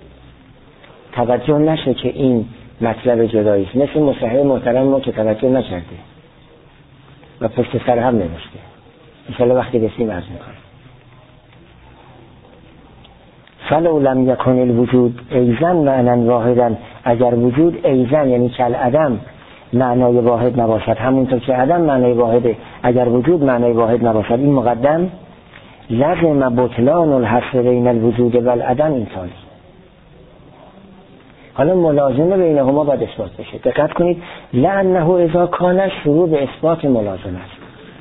توجه نشه که این مطلب جداییست، مثل مصحح محترم ما که توجه نکرده و پشت سر هم نوشته. انشاءالله وقتی رسیم عرض میکنم. فلو لم یکن الوجود ایضا معنی واحدا، اگر وجود ایضا یعنی کل عدم معنای واحد نباشد، همونطور که عدم معنای واحده، اگر وجود معنای واحد نباشد این مقدم لازم بطلان الحصر بین الوجود و العدم این تالی. حالا ملازمه بینهما باید اثبات بشه. دقت کنید لانه اذا کان شروع به اثبات ملازمه است.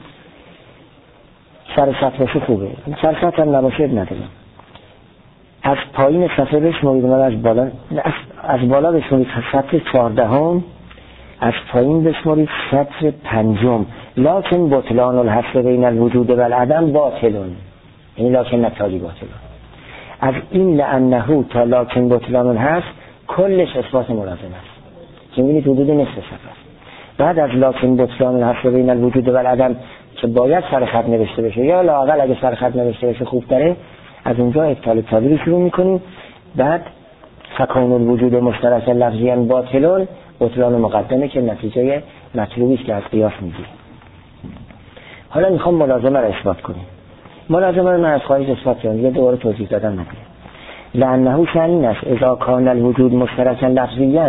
سر سطح باشه خوبه، سر سطح هم نباشه نداریم. از پایین صفحه بشمارید، از بالا بشمارید سطر 14، از پایین بشمارید سطر 5. لکن بطلان الحصر بین الوجود و العدم باطلون، یعنی لکن نتالی باطلون. از این لانه تا لکن بطلان الحصر کلش اثبات ملازمه است که میبینید حدود نصف صفحه. بعد از لکن بطلان الحصر بین الوجود و العدم که باید سرخط نوشته بشه یا لااقل اگه سرخط نوشته بشه خوب تره، از اونجا ابطال تاویل شروع میکنیم. بعد فکان الوجود مشترک لفظیاً باطلون، بطلان مقدمه که نتیجه مطلوبی است که از قیاس میگیریم. حالا میخوام ملازمه رو اثبات کنیم. ملازمه رو من از خواهش اثبات کنم، یه دوباره توضیح دادم نکنیم. لانه شأن است اذا کان الوجود مشترکا لفظیاً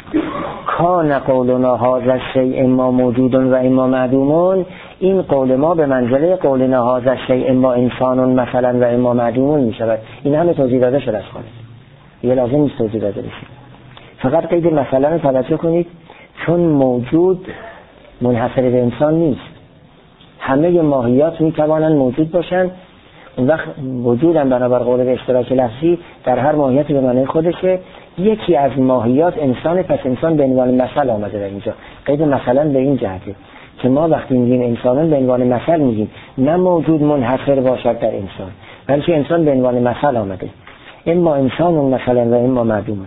کان قولنا هذا الشیء اما موجود و اما معدوم. این قول ما به منزله قولنا هذا الشیء اما انسان مثلا و اما معدوم می شود. این همه توضیح داده شده است. خالص یه لازم نیست توضیح داده بشه. فقط قید مثلا رو توجه کنید، چون موجود منحصر به انسان نیست، همه ماهیات می توانند موجود باشند. اون وقت وجودم بنابر قول به اشتراک لفظی در هر ماهیتی به معنی خودشه. یکی از ماهیات انسان، پس انسان به عنوان مثل آمده در اینجا. قید مثلا به این جهته که ما وقتی میگیم انسانان به عنوان مثل میگیم، نه موجود منحصر باشد در انسان، بلکه انسان به عنوان مثل آمده، اما انسان مثلا و اما معدوم.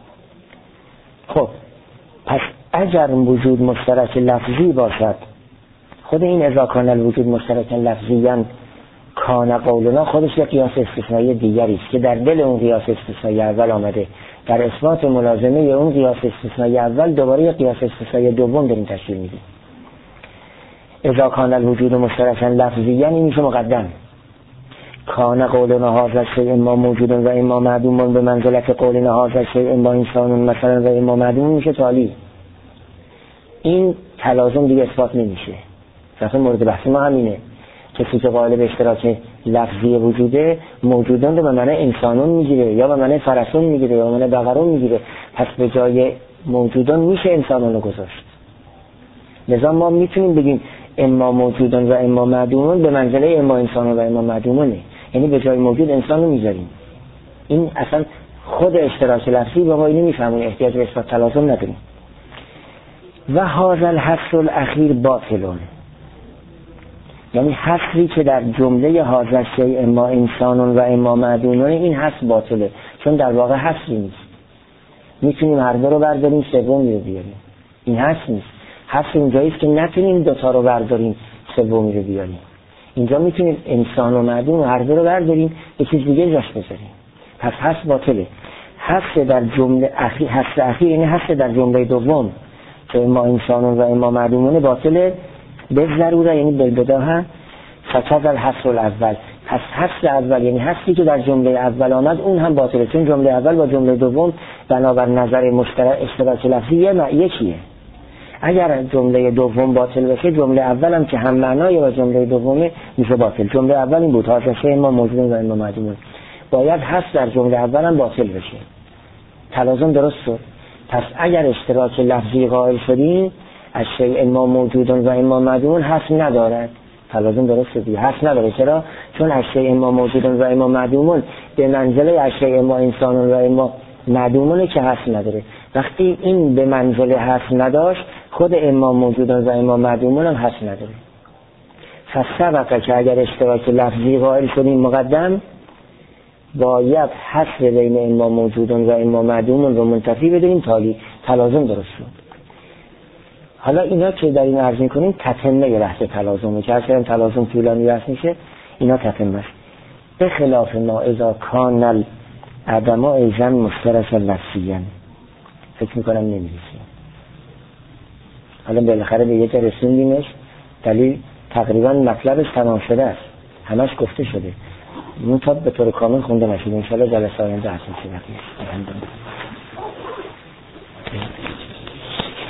خب پس اگر وجود مشترک لفظی باشد، خود این اذا کان الوجود مشترک لفظیاً کان قولنا خودش یک قیاس استثنایی دیگری است که در دل اون قیاس استثنایی اول آمده. در اثبات ملازمه اون قیاس استثنایی اول دوباره یک قیاس استثنایی دوم داریم تشکیل میدیم. اذا کان الوجود مشترکا لفظیاً این میشه مقدم. کان قولنا هذا الشیء اما موجود و اما معدوم به منزلت قولنا هذا الشیء اما انسان مثلا و اما معدوم میشه تالی. این تلازم دیگه اثبات نمیشه. مثلا مورد بحث ما همینه، کسی که قائل به اشتراک لفظی وجوده، موجودان رو به معنی انسانون میگیره یا به معنی فرسون میگیره یا به معنی بقرون میگیره، پس به جای موجودان میشه انسانون رو گذاشت. لذا ما میتونیم بگیم اما موجودان و اما معدومون به منزله اما انسانون و اما معدومونه، یعنی به جای موجود انسان رو میذاریم. این اصلا خود اشتراک لفظی با ما اینو میفهمون، احتیاج به اثبات تلازم نداریم. و هذا الحصر الاخیر باطلون، یعنی حصری که در جمله هذا الشیء اما انسانون و اما معدومون، این حصر باطله، چون در واقع حصری نیست. میتونیم هر دو رو برداریم سومی رو بیاریم، این حصر نیست. حصر اینجایی است که نتونیم دوتا رو برداریم سومی رو بیاریم. اینجا میتونیم انسان و معدوم هر دو رو برداریم یه چیز دیگه جاش بذاریم، پس حصر باطله. حصر در جمله اخیر، حصر اخیر یعنی حصر در جمله دوم که اما انسانون و اما معدومون باطله به ضروره، یعنی بالبداهه فقط الحصر الاول. پس حصر اول یعنی حصری که در جمله اول آمد اون هم باطله، چون جمله اول با جمله دوم بنابر نظر مشترک اشتراک لفظی یکیه. اگر جمله دوم باطل بشه، جمله اول هم که هم معنای با جمله دومه میشه باطل. جمله اول این بود هذا شیء ما موجود و ما معدوم، باید حصر در جمله اول هم باطل بشه. تلازم درست شد. پس اگر اشتراک لفظی قائل شدیم از شیء ما موجود و اما معدوم حصر ندارد، تلازم درست شد. حصر نداره. چرا؟ چون از شیء ما موجود و اما معدوم به منزله از شیء ما انسان و اما معدومونه که حصر نداره. وقتی این به منزله حصر نداشت، خود اما موجود و اما معدومون هم حصر نداره. فسبقه که اگر اشتراک لفظی قائل شدیم مقدم، باید حصر بین اما موجودون و اما معدومون رو منتفی بدونیم تالی. تلازم درست شد. حالا اینا که در این عرض میکنیم تتمه بحث تلازمه که هر تلازم طولانی بحث میشه، اینا تتمه است. به خلاف ما اذا کان العدم ایضا مشترک لفظیاً، فکر میکنم نمیرسیم. حالا بالاخره به یه جا رسوندیمش، دلیل تقریبا مطلبش تمام شده است، همش گفته شده، اون تا به طور کامل خونده نشده. انشاءالله جلسه آینده حسن شده. الحمدلله.